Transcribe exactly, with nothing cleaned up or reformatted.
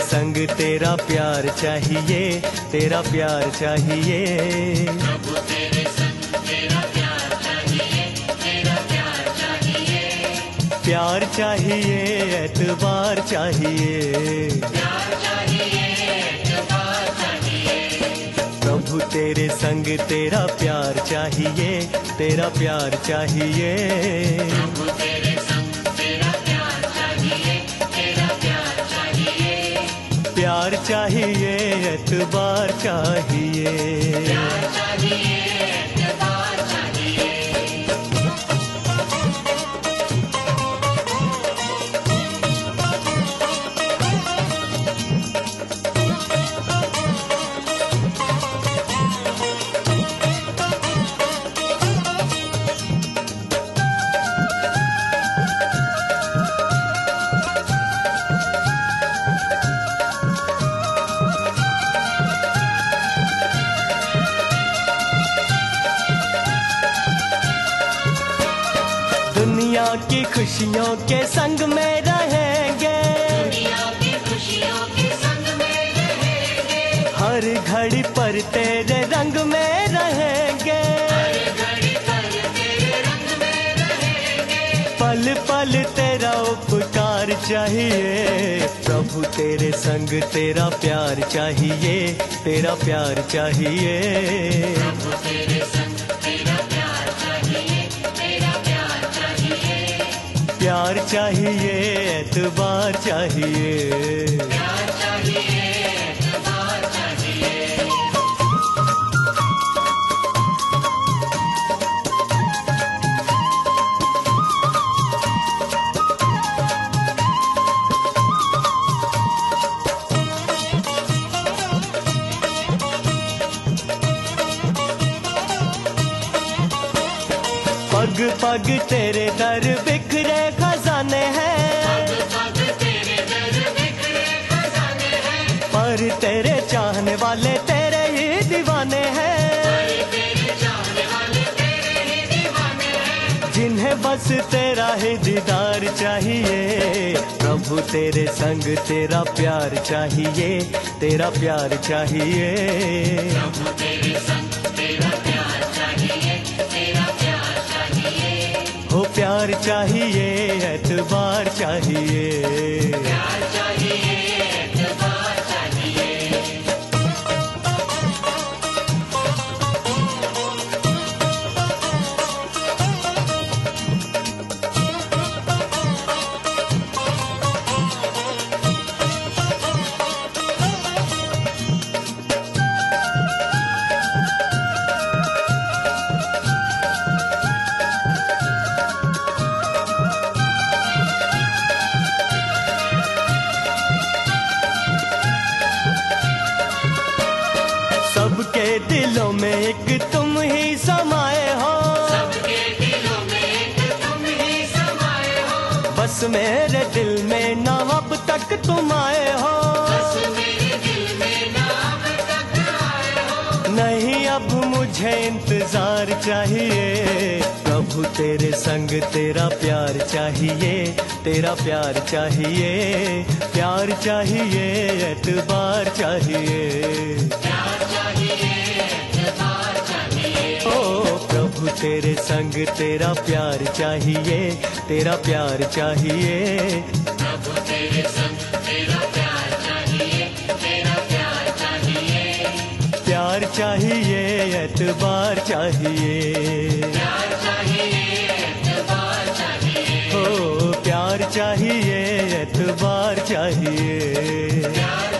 संग तेरा प्यार चाहिए, तेरा प्यार चाहिए। प्रभु तेरे संग तेरा प्यार चाहिए, तेरा प्यार चाहिए। प्यार चाहिए, एतबार चाहिए, प्यार चाहिए, एतबार चाहिए। प्रभु तेरे संग तेरा प्यार चाहिए, तेरा प्यार चाहिए। प्रभु तेरे संग तेरा प्यार चाहिए, तेरा प्यार चाहिए। प्यार चाहिए, एतबार चाहिए, प्यार चाहिए, एतबार चाहिए। दुनिया की खुशियों के संग में रहेंगे, दुनिया की खुशियों के संग में रहेंगे। हर घड़ी पर तेरे रंग में रहेंगे, हर घड़ी पर तेरे रंग में रहेंगे। पल पल तेरा उपकार चाहिए। प्रभु तेरे संग तेरा प्यार चाहिए, तेरा प्यार चाहिए। प्रभु तेरे संग तेरा प्यार चाहिए, तेरा प्यार चाहिए। प्यार चाहिए, एतबार चाहिए, प्यार चाहिए, एतबार चाहिए। पग पग तेरे दर बिखरे खजाने हैं, पग पग तेरे दर बिखरे खजाने हैं। पर तेरे चाहने वाले तेरे ही दीवाने हैं, तेरे चाहने वाले तेरे ही दीवाने हैं। जिन्हें बस तेरा ही दीदार चाहिए। प्रभु तेरे संग तेरा प्यार चाहिए, तेरा प्यार चाहिए। प्रभु तेरे संग तेरा प्यार चाहिए, तेरा प्यार चाहिए। हो प्यार चाहिए, एतबार चाहिए, प्यार चाहिए, एतबार चाहिए। सबके दिलों में एक तुम ही समाए हो, सबके दिलों में एक तुम ही समाए हो। बस मेरे दिल में ना अब तक तुम आए हो। बस मेरे दिल में ना अब तक आए हो। नहीं अब मुझे इंतजार चाहिए। प्रभु तेरे संग तेरा प्यार चाहिए, तेरा प्यार चाहिए। प्यार चाहिए, एतबार चाहिए, प्यार चाहिए, एतबार चाहिए। ओ प्रभु तेरे संग तेरा प्यार चाहिए, तेरा प्यार चाहिए। प्रभु तेरे संग तेरा प्यार चाहिए, तेरा प्यार चाहिए। प्यार चाहिए, एतबार चाहिए, प्यार चाहिए, एतबार चाहिए। ओ प्यार चाहिए, एतबार चाहिए। प्यार